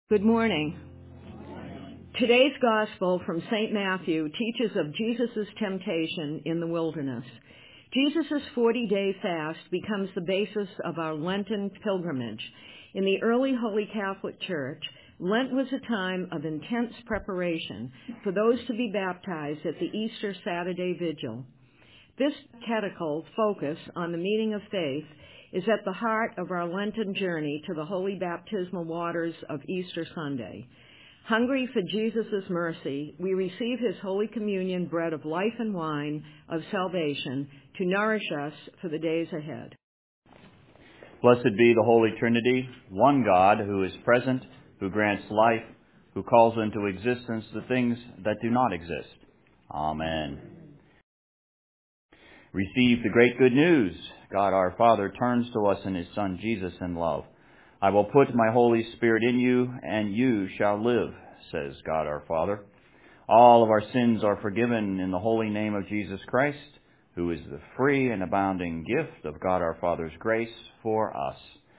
Good morning. Today's Gospel from St. Matthew teaches of Jesus' temptation in the wilderness. Jesus' 40-day fast becomes the basis of our Lenten pilgrimage. In the early Holy Catholic Church, Lent was a time of intense preparation for those to be baptized at the Easter Saturday Vigil. This catechetical focus on the meaning of faith is at the heart of our Lenten journey to the holy baptismal waters of Easter Sunday. Hungry for Jesus' mercy, we receive his Holy Communion bread of life and wine of salvation to nourish us for the days ahead. Blessed be the Holy Trinity, one God who is present, who grants life, who calls into existence the things that do not exist. Amen. Receive the great good news. God our Father turns to us in his Son Jesus in love. I will put my Holy Spirit in you, and you shall live, says God our Father. All of our sins are forgiven in the holy name of Jesus Christ, who is the free and abounding gift of God our Father's grace for us.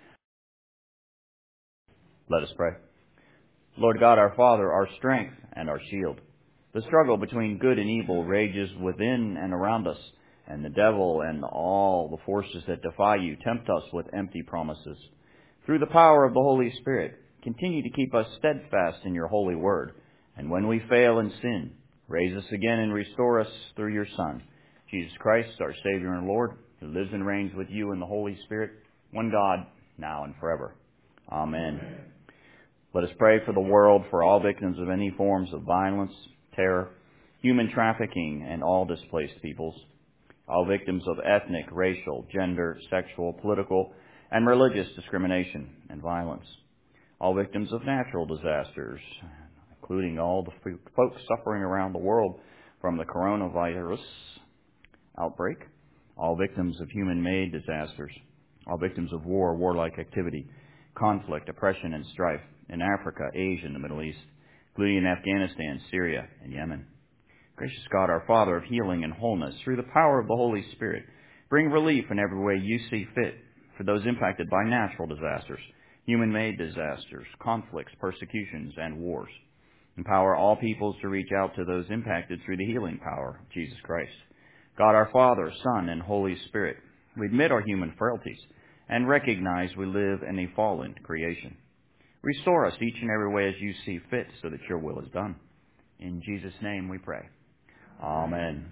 Let us pray. Lord God our Father, our strength and our shield. The struggle between good and evil rages within and around us, and the devil and all the forces that defy you tempt us with empty promises. Through the power of the Holy Spirit, continue to keep us steadfast in your holy word, and when we fail and sin, raise us again and restore us through your Son, Jesus Christ, our Savior and Lord, who lives and reigns with you in the Holy Spirit, one God, now and forever. Amen. Let us pray for the world, for all victims of any forms of violence, terror, human trafficking, and all displaced peoples, all victims of ethnic, racial, gender, sexual, political, and religious discrimination and violence, all victims of natural disasters, including all the folks suffering around the world from the coronavirus outbreak, all victims of human-made disasters, all victims of war, warlike activity, conflict, oppression, and strife in Africa, Asia, and the Middle East, including in Afghanistan, Syria, and Yemen. Gracious God, our Father of healing and wholeness, through the power of the Holy Spirit, bring relief in every way you see fit for those impacted by natural disasters, human-made disasters, conflicts, persecutions, and wars. Empower all peoples to reach out to those impacted through the healing power of Jesus Christ. God, our Father, Son, and Holy Spirit, we admit our human frailties and recognize we live in a fallen creation. Restore us each and every way as you see fit so that your will is done. In Jesus' name we pray. Amen.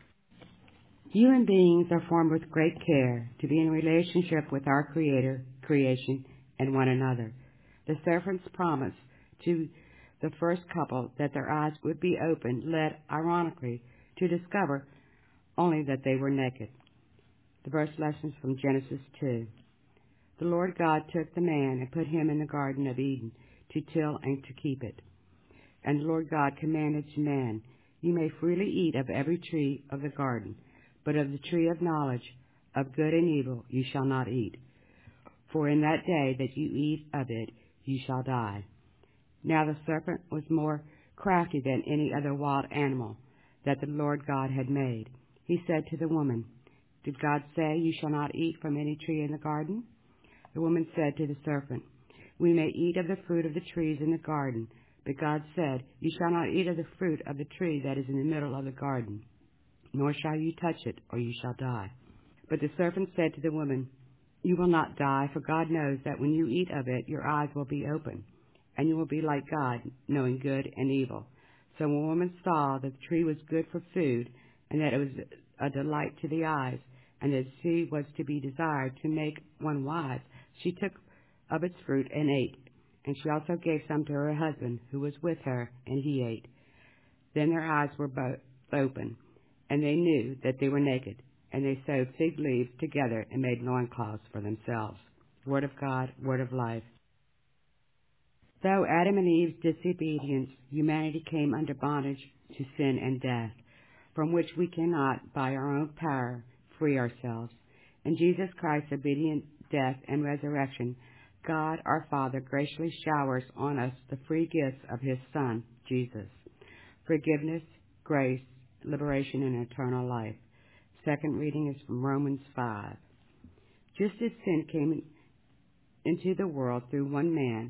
Human beings are formed with great care to be in relationship with our Creator, creation, and one another. The serpent's promise to the first couple that their eyes would be opened led, ironically, to discover only that they were naked. The verse lessons from Genesis 2. The Lord God took the man and put him in the Garden of Eden to till and to keep it. And the Lord God commanded to man, you may freely eat of every tree of the garden, but of the tree of knowledge of good and evil you shall not eat. For in that day that you eat of it, you shall die. Now the serpent was more crafty than any other wild animal that the Lord God had made. He said to the woman, did God say you shall not eat from any tree in the garden? The woman said to the serpent, we may eat of the fruit of the trees in the garden, but God said, you shall not eat of the fruit of the tree that is in the middle of the garden, nor shall you touch it, or you shall die. But the serpent said to the woman, you will not die, for God knows that when you eat of it, your eyes will be open, and you will be like God, knowing good and evil. So when the woman saw that the tree was good for food, and that it was a delight to the eyes, and that she was to be desired to make one wise, she took of its fruit and ate. And she also gave some to her husband, who was with her, and he ate. Then their eyes were both open, and they knew that they were naked. And they sewed fig leaves together and made loincloths for themselves. Word of God, word of life. Though Adam and Eve's disobedience, humanity came under bondage to sin and death, from which we cannot, by our own power, free ourselves. In Jesus Christ's obedient death and resurrection, God our Father graciously showers on us the free gifts of his Son, Jesus. Forgiveness, grace, liberation, and eternal life. Second reading is from Romans 5. Just as sin came into the world through one man,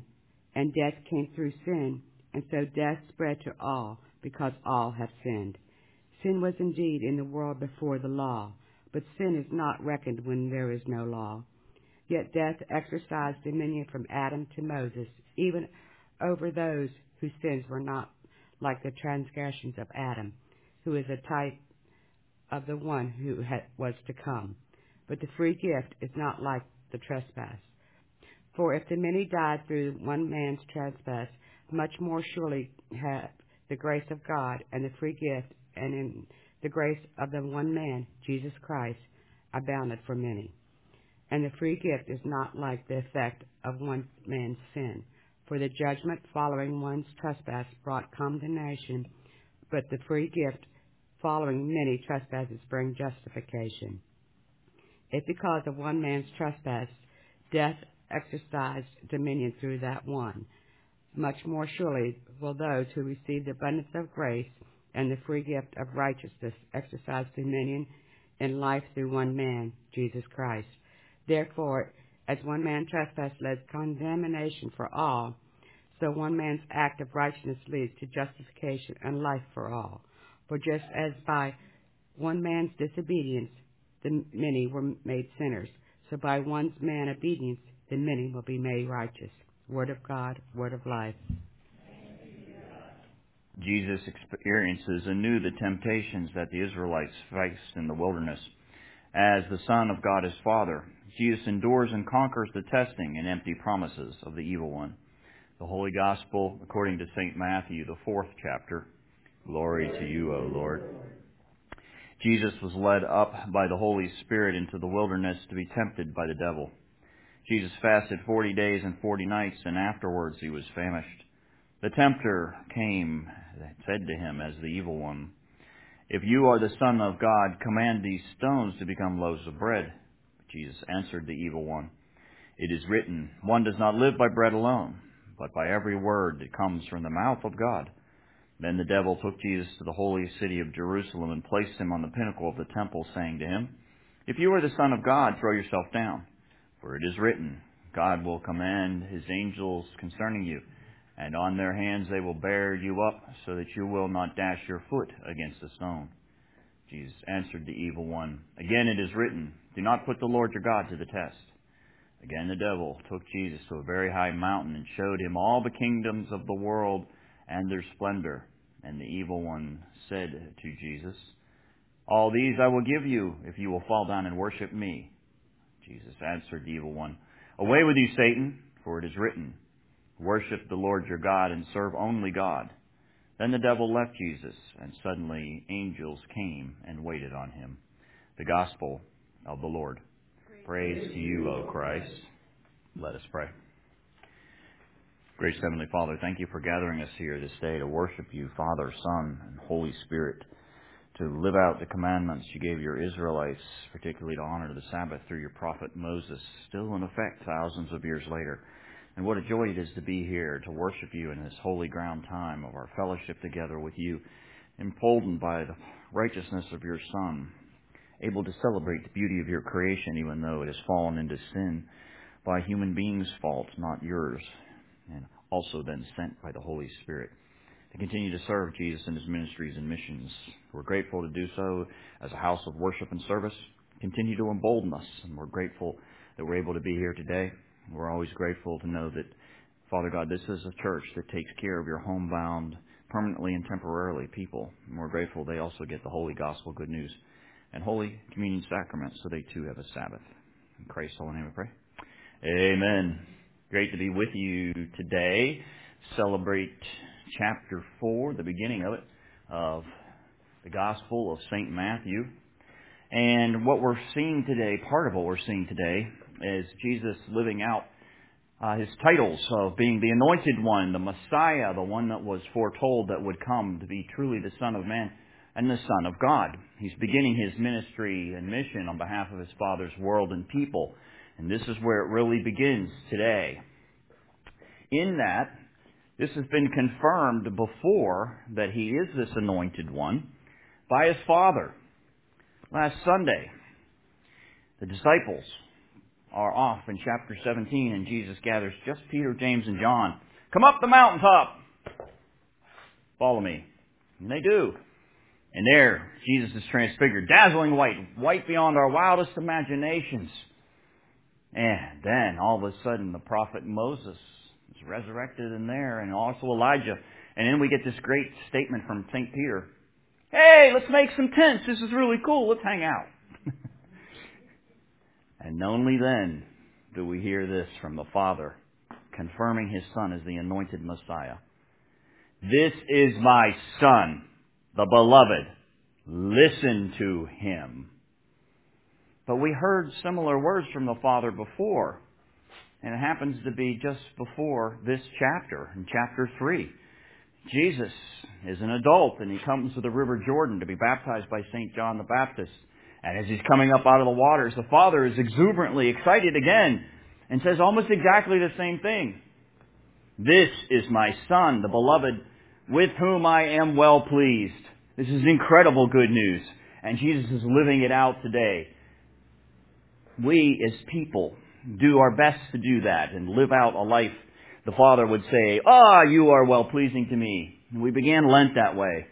And death came through sin, and so death spread to all, because all have sinned. Sin was indeed in the world before the law, but sin is not reckoned when there is no law. Yet death exercised dominion from Adam to Moses, even over those whose sins were not like the transgressions of Adam, who is a type of the one who was to come. But the free gift is not like the trespass. For if the many died through one man's trespass, much more surely have the grace of God and the free gift and in the grace of the one man, Jesus Christ, abounded for many. And the free gift is not like the effect of one man's sin. For the judgment following one's trespass brought condemnation, but the free gift following many trespasses bring justification. If because of one man's trespass death exercised dominion through that one, much more surely will those who receive the abundance of grace and the free gift of righteousness exercise dominion in life through one man, Jesus Christ. Therefore, as one man trespass led condemnation for all, so one man's act of righteousness leads to justification and life for all. For just as by one man's disobedience the many were made sinners, so by one man's obedience the many will be made righteous. Word of God, word of life. Jesus experiences anew the temptations that the Israelites faced in the wilderness. As the Son of God his Father, Jesus endures and conquers the testing and empty promises of the evil one. The Holy Gospel according to St. Matthew, the 4th chapter. Glory to you, O Lord. Jesus was led up by the Holy Spirit into the wilderness to be tempted by the devil. Jesus fasted 40 days and 40 nights, and afterwards he was famished. The tempter came and said to him as the evil one, "If you are the Son of God, command these stones to become loaves of bread." But Jesus answered the evil one, "It is written, one does not live by bread alone, but by every word that comes from the mouth of God." Then the devil took Jesus to the holy city of Jerusalem and placed him on the pinnacle of the temple, saying to him, "If you are the Son of God, throw yourself down. For it is written, God will command his angels concerning you, and on their hands they will bear you up, so that you will not dash your foot against a stone." Jesus answered the evil one, "Again it is written, do not put the Lord your God to the test." Again the devil took Jesus to a very high mountain and showed him all the kingdoms of the world and their splendor. And the evil one said to Jesus, "All these I will give you if you will fall down and worship me." Jesus answered the evil one, "Away with you, Satan, for it is written, worship the Lord your God and serve only God." Then the devil left Jesus, and suddenly angels came and waited on him. The Gospel of the Lord. Praise to you, O Christ. Let us pray. Gracious Heavenly Father, thank you for gathering us here this day to worship you, Father, Son, and Holy Spirit, to live out the commandments you gave your Israelites, particularly to honor the Sabbath through your prophet Moses, still in effect thousands of years later. And what a joy it is to be here to worship you in this holy ground time of our fellowship together with you, emboldened by the righteousness of your Son, able to celebrate the beauty of your creation even though it has fallen into sin by human beings' fault, not yours, and also then sent by the Holy Spirit to continue to serve Jesus in his ministries and missions. We're grateful to do so as a house of worship and service. Continue to embolden us, and we're grateful that we're able to be here today. We're always grateful to know that, Father God, this is a church that takes care of your homebound, permanently and temporarily people. And we're grateful they also get the Holy Gospel, good news, and Holy Communion Sacrament, so they too have a Sabbath. In Christ's holy name we pray. Amen. Great to be with you today. Celebrate chapter 4, the beginning of it, of the Gospel of St. Matthew. And what we're seeing today, part of what we're seeing today, is Jesus living out his titles of being the Anointed One, the Messiah, the one that was foretold that would come to be truly the Son of Man and the Son of God. He's beginning his ministry and mission on behalf of his Father's world and people. And this is where it really begins today. In that, this has been confirmed before that he is this Anointed One by his Father. Last Sunday, the disciples are off in chapter 17, and Jesus gathers just Peter, James, and John Come up the mountaintop. Follow me. And they do. And there, Jesus is transfigured, dazzling white beyond our wildest imaginations. And then, all of a sudden, the prophet Moses is resurrected in there, and also Elijah. And then we get this great statement from St. Peter. Hey, let's make some tents. This is really cool. Let's hang out. And only then do we hear this from the Father, confirming His Son as the anointed Messiah. This is my Son, the beloved. Listen to Him. But we heard similar words from the Father before. And it happens to be just before this chapter, in chapter 3. Jesus is an adult, and he comes to the River Jordan to be baptized by St. John the Baptist. And as he's coming up out of the waters, the Father is exuberantly excited again and says almost exactly the same thing. This is my Son, the beloved, with whom I am well pleased. This is incredible good news. And Jesus is living it out today. We as people do our best to do that and live out a life the Father would say, you are well pleasing to me. And we began Lent that way.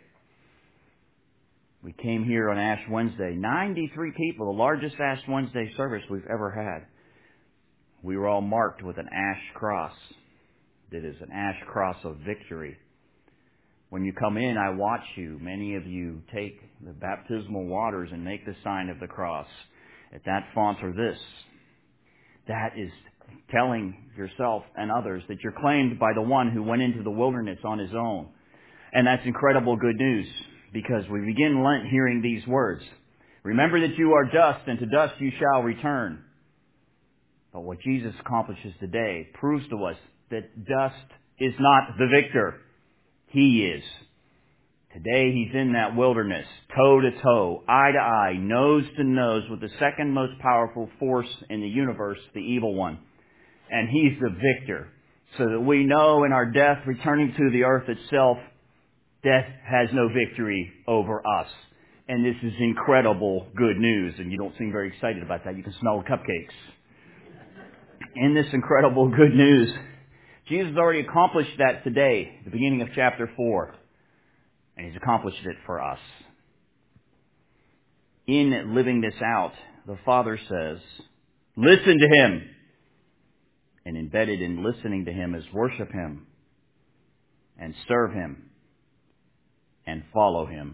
We came here on Ash Wednesday. 93 people, the largest Ash Wednesday service we've ever had. We were all marked with an ash cross. It is an ash cross of victory. When you come in, I watch you. Many of you take the baptismal waters and make the sign of the cross. At that font or this. That is telling yourself and others that you're claimed by the one who went into the wilderness on his own. And that's incredible good news, because we begin Lent hearing these words. Remember that you are dust, and to dust you shall return. But what Jesus accomplishes today proves to us that dust is not the victor. He is. Today he's in that wilderness, toe to toe, eye to eye, nose to nose with the second most powerful force in the universe, the evil one. And he's the victor. So that we know in our death, returning to the earth itself, death has no victory over us. And this is incredible good news. And you don't seem very excited about that. You can smell the cupcakes. In this incredible good news, Jesus already accomplished that today, at the beginning of chapter 4. And he's accomplished it for us. In living this out, the Father says, listen to Him. And embedded in listening to Him is worship Him and serve Him and follow Him.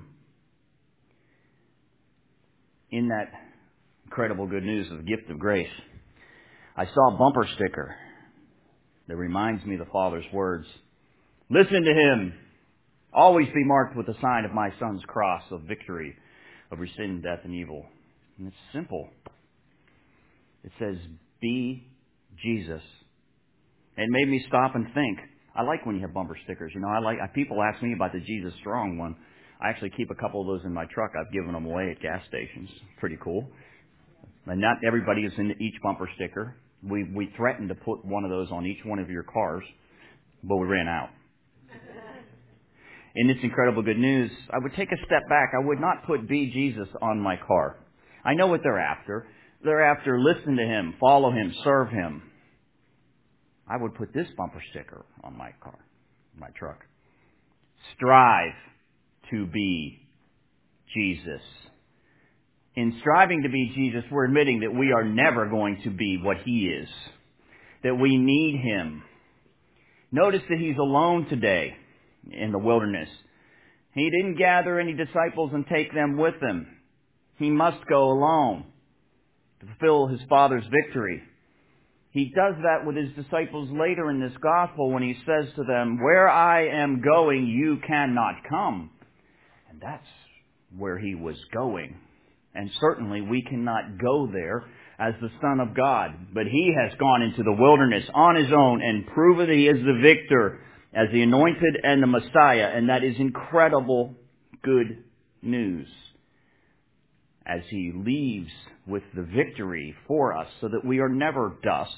In that incredible good news of the gift of grace, I saw a bumper sticker that reminds me of the Father's words. Listen to Him. Always be marked with the sign of my Son's cross of victory over sin, death, and evil. And it's simple. It says, be Jesus. It made me stop and think. I like when you have bumper stickers. People ask me about the Jesus Strong one. I actually keep a couple of those in my truck. I've given them away at gas stations. Pretty cool. And not everybody is into each bumper sticker. We threatened to put one of those on each one of your cars, but we ran out. In this incredible good news, I would take a step back. I would not put Be Jesus on my car. I know what they're after. They're after listen to Him, follow Him, serve Him. I would put this bumper sticker on my car, my truck. Strive to be Jesus. In striving to be Jesus, we're admitting that we are never going to be what He is, that we need Him. Notice that He's alone today in the wilderness. He didn't gather any disciples and take them with Him. He must go alone to fulfill His Father's victory. He does that with His disciples later in this gospel when He says to them, where I am going, you cannot come. And that's where He was going. And certainly we cannot go there as the Son of God. But He has gone into the wilderness on His own and proven that He is the victor as the anointed and the Messiah. And that is incredible good news. As He leaves with the victory for us so that we are never dust.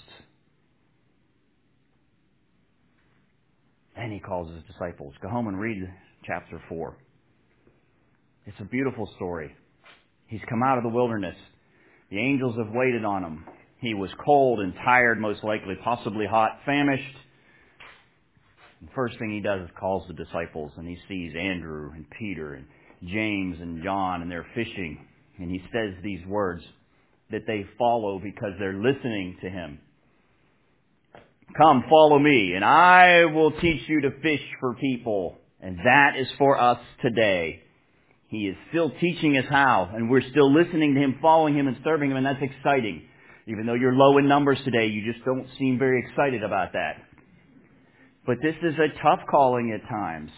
Then He calls His disciples. Go home and read chapter 4. It's a beautiful story. He's come out of the wilderness. The angels have waited on Him. He was cold and tired, most likely, possibly hot, famished. The first thing he does is calls the disciples, and he sees Andrew and Peter and James and John, and they're fishing. And he says these words that they follow because they're listening to him. Come, follow me, and I will teach you to fish for people. And that is for us today. He is still teaching us how, and we're still listening to him, following him, and serving him, and that's exciting. Even though you're low in numbers today, you just don't seem very excited about that. But this is a tough calling at times.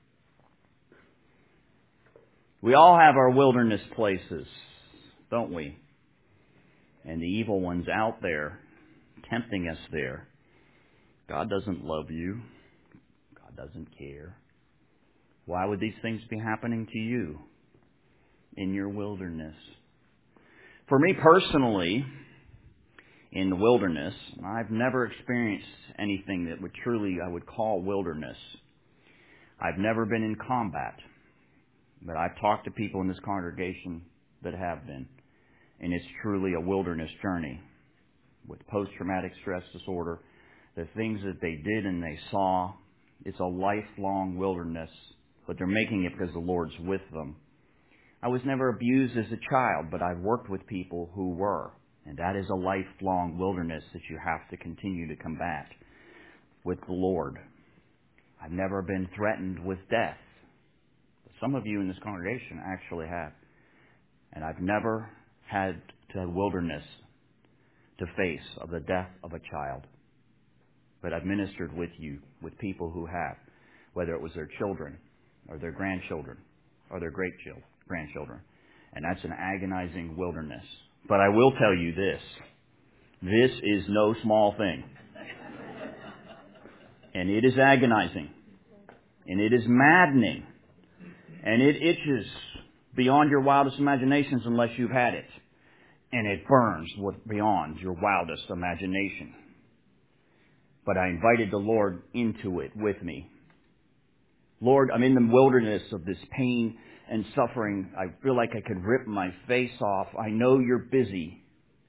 We all have our wilderness places, don't we? And the evil one's out there, tempting us there. God doesn't love you. God doesn't care. Why would these things be happening to you in your wilderness? For me personally, in the wilderness, I've never experienced anything that would truly I would call wilderness. I've never been in combat, but I've talked to people in this congregation that have been, and it's truly a wilderness journey with post-traumatic stress disorder. The things that they did and they saw, it's a lifelong wilderness, but they're making it because the Lord's with them. I was never abused as a child, but I've worked with people who were. And that is a lifelong wilderness that you have to continue to combat with the Lord. I've never been threatened with death. Some of you in this congregation actually have. And I've never had the wilderness to face of the death of a child. But I've ministered with you, with people who have, whether it was their children or their grandchildren or their great-grandchildren. And that's an agonizing wilderness. But I will tell you this. This is no small thing. And it is agonizing. And it is maddening. And it itches beyond your wildest imaginations unless you've had it. And it burns beyond your wildest imagination. But I invited the Lord into it with me. Lord, I'm in the wilderness of this pain and suffering. I feel like I could rip my face off. I know you're busy.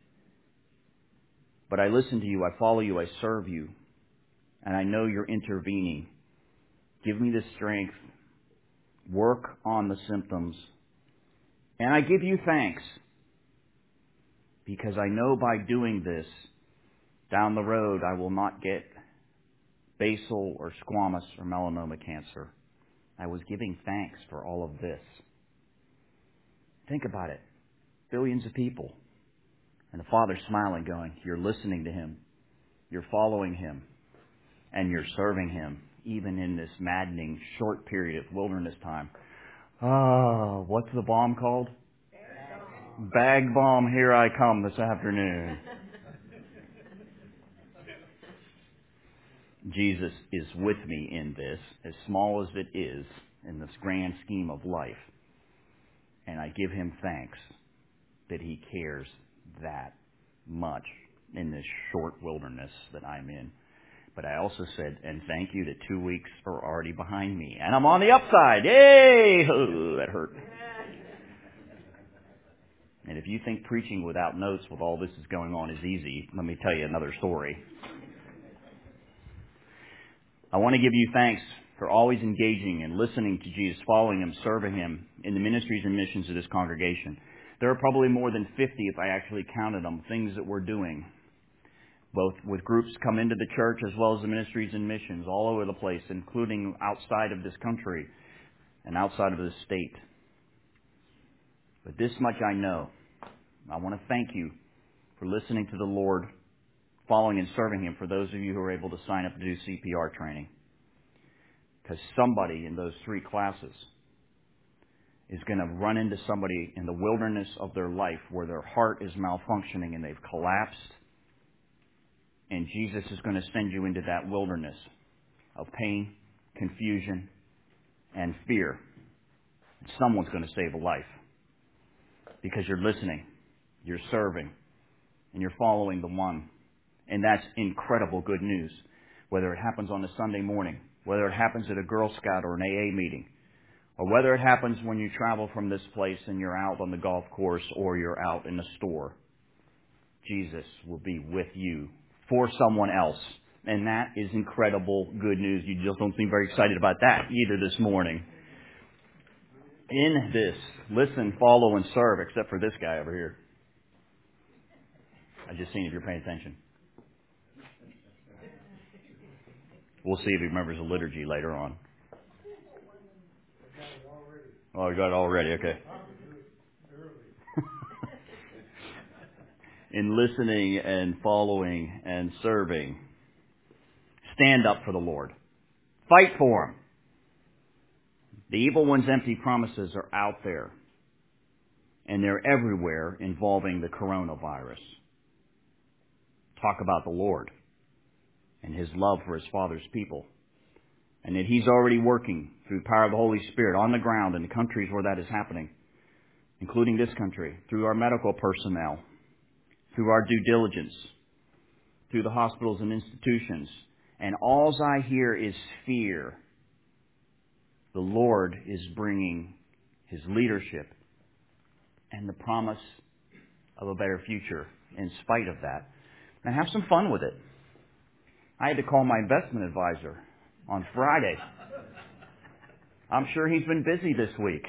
But I listen to you. I follow you. I serve you. And I know you're intervening. Give me the strength. Work on the symptoms. And I give you thanks. Because I know by doing this, down the road, I will not get basal or squamous or melanoma cancer. I was giving thanks for all of this. Think about it. Billions of people. And the Father's smiling, going, you're listening to Him. You're following Him. And you're serving Him, even in this maddening short period of wilderness time. Oh, what's the bomb called? Bag bomb, here I come this afternoon. Jesus is with me in this, as small as it is, in this grand scheme of life. And I give Him thanks that He cares that much in this short wilderness that I'm in. But I also said, and thank you that 2 weeks are already behind me. And I'm on the upside. Yay! Oh, that hurt. And if you think preaching without notes with all this is going on is easy, let me tell you another story. I want to give you thanks for always engaging and listening to Jesus, following Him, serving Him in the ministries and missions of this congregation. There are probably more than 50, if I actually counted them, things that we're doing, both with groups come into the church as well as the ministries and missions all over the place, including outside of this country and outside of this state. But this much I know. I want to thank you for listening to the Lord, following and serving Him, for those of you who are able to sign up to do CPR training. Because somebody in those 3 classes is going to run into somebody in the wilderness of their life where their heart is malfunctioning and they've collapsed. And Jesus is going to send you into that wilderness of pain, confusion, and fear. Someone's going to save a life. Because you're listening, you're serving, and you're following the one. And that's incredible good news. Whether it happens on a Sunday morning, whether it happens at a Girl Scout or an AA meeting, or whether it happens when you travel from this place and you're out on the golf course or you're out in the store, Jesus will be with you for someone else And that is incredible good news. You just don't seem very excited about that either this morning. In this, listen, follow, and serve, except for this guy over here. I just seen if you're paying attention. We'll see if he remembers the liturgy later on. Oh, you got it already, okay. In listening and following and serving, stand up for the Lord. Fight for Him. The evil one's empty promises are out there, and they're everywhere involving the coronavirus. Talk about the Lord and His love for His Father's people, and that He's already working through the power of the Holy Spirit on the ground in the countries where that is happening, including this country, through our medical personnel, through our due diligence, through the hospitals and institutions. And all I hear is fear. The Lord is bringing His leadership and the promise of a better future in spite of that. And have some fun with it. I had to call my investment advisor on Friday. I'm sure he's been busy this week.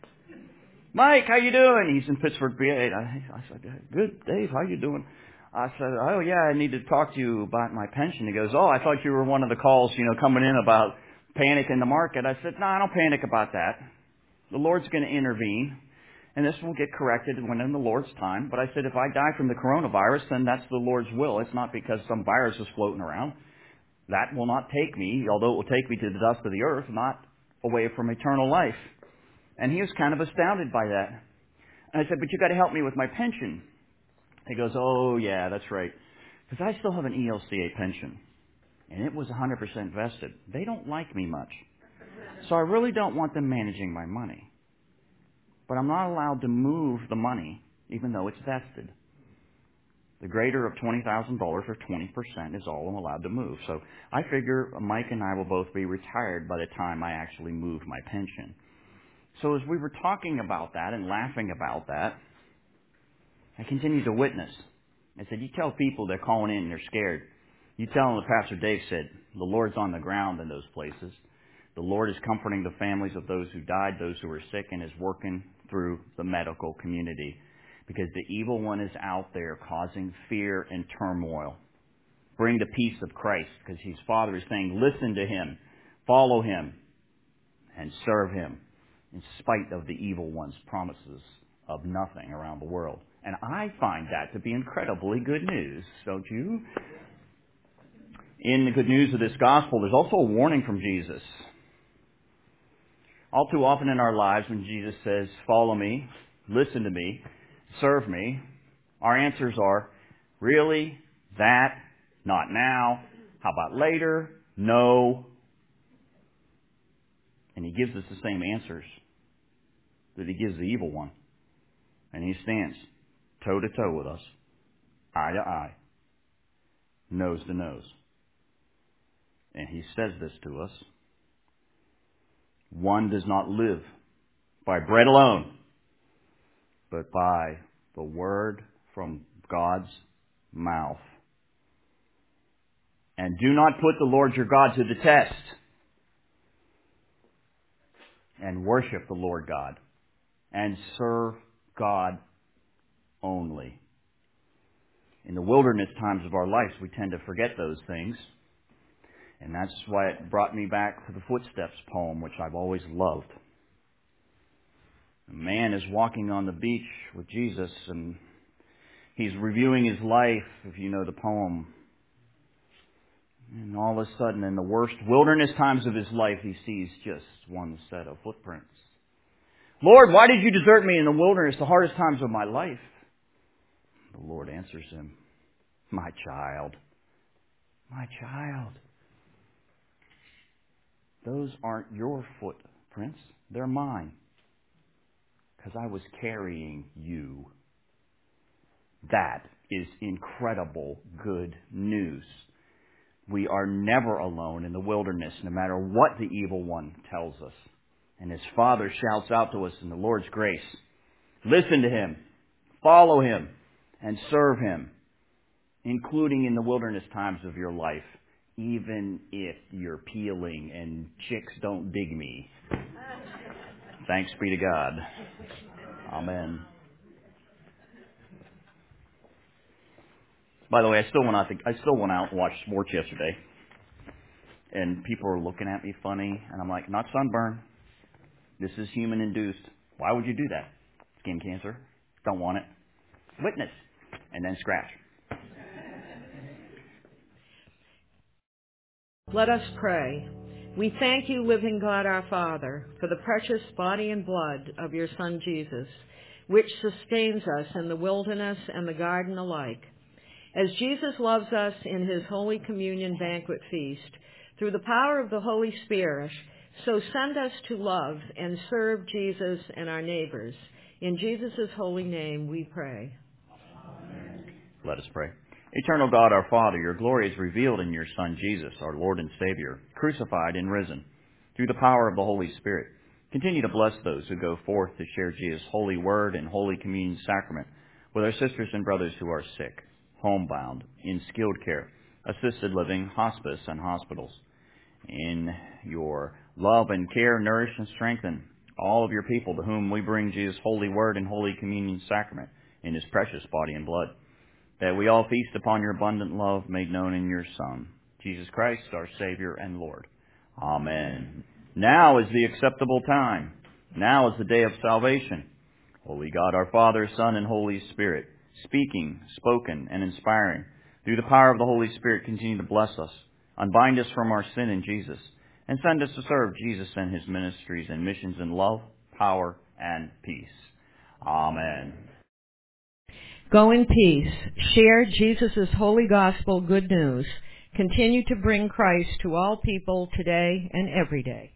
Mike, how you doing? He's in Pittsburgh, PA. I said, good, Dave, how you doing? I said, oh yeah, I need to talk to you about my pension. He goes, oh, I thought you were one of the calls, coming in about panic in the market. I said, no, I don't panic about that. The Lord's going to intervene, and this will get corrected when in the Lord's time. But I said, if I die from the coronavirus, then that's the Lord's will. It's not because some virus is floating around. That will not take me, although it will take me to the dust of the earth, not away from eternal life. And he was kind of astounded by that. And I said, but you got to help me with my pension. He goes, oh, yeah, that's right. Because I still have an ELCA pension. And it was 100% vested. They don't like me much. So I really don't want them managing my money. But I'm not allowed to move the money, even though it's vested. The greater of $20,000 or 20% is all I'm allowed to move. So I figure Mike and I will both be retired by the time I actually move my pension. So as we were talking about that and laughing about that, I continued to witness. I said, you tell people they're calling in and they're scared. You tell them what Pastor Dave said, the Lord's on the ground in those places. The Lord is comforting the families of those who died, those who are sick, and is working through the medical community. Because the evil one is out there causing fear and turmoil. Bring the peace of Christ, because His Father is saying, listen to Him, follow Him, and serve Him, in spite of the evil one's promises of nothing around the world. And I find that to be incredibly good news, don't you? In the good news of this gospel, there's also a warning from Jesus. All too often in our lives, when Jesus says, follow me, listen to me, serve me, our answers are, really? That? Not now? How about later? No. And He gives us the same answers that He gives the evil one. And He stands toe to toe with us, eye to eye, nose to nose. And He says this to us. One does not live by bread alone, but by the word from God's mouth. And do not put the Lord your God to the test. And worship the Lord God. And serve God only. In the wilderness times of our lives, we tend to forget those things. And that's why it brought me back to the Footsteps poem, which I've always loved. A man is walking on the beach with Jesus, and he's reviewing his life, if you know the poem. And all of a sudden, in the worst wilderness times of his life, he sees just one set of footprints. Lord, why did you desert me in the wilderness, the hardest times of my life? The Lord answers him, my child, those aren't your footprints, they're mine, because I was carrying you. That is incredible good news. We are never alone in the wilderness, no matter what the evil one tells us. And His Father shouts out to us in the Lord's grace, listen to Him, follow Him, and serve Him, including in the wilderness times of your life. even if you're peeling and chicks don't dig me. Thanks be to God. Amen. By the way, I still went out and watched sports yesterday, and people were looking at me funny, and I'm like, not sunburn. This is human-induced. Why would you do that? Skin cancer. Don't want it. Witness. And then scratch. Let us pray. We thank you, living God our Father, for the precious body and blood of your Son Jesus, which sustains us in the wilderness and the garden alike. As Jesus loves us in his Holy Communion banquet feast, through the power of the Holy Spirit, so send us to love and serve Jesus and our neighbors. In Jesus' holy name we pray. Let us pray. Eternal God, our Father, your glory is revealed in your Son Jesus, our Lord and Savior, crucified and risen. Through the power of the Holy Spirit, continue to bless those who go forth to share Jesus' holy word and Holy Communion sacrament with our sisters and brothers who are sick, homebound, in skilled care, assisted living, hospice, and hospitals. In your love and care, nourish and strengthen all of your people to whom we bring Jesus' holy word and Holy Communion sacrament in his precious body and blood, that we all feast upon your abundant love made known in your Son, Jesus Christ, our Savior and Lord. Amen. Now is the acceptable time. Now is the day of salvation. Holy God, our Father, Son, and Holy Spirit, speaking, spoken, and inspiring, through the power of the Holy Spirit, continue to bless us, unbind us from our sin in Jesus, and send us to serve Jesus and his ministries and missions in love, power, and peace. Amen. Go in peace. Share Jesus' holy gospel good news. Continue to bring Christ to all people today and every day.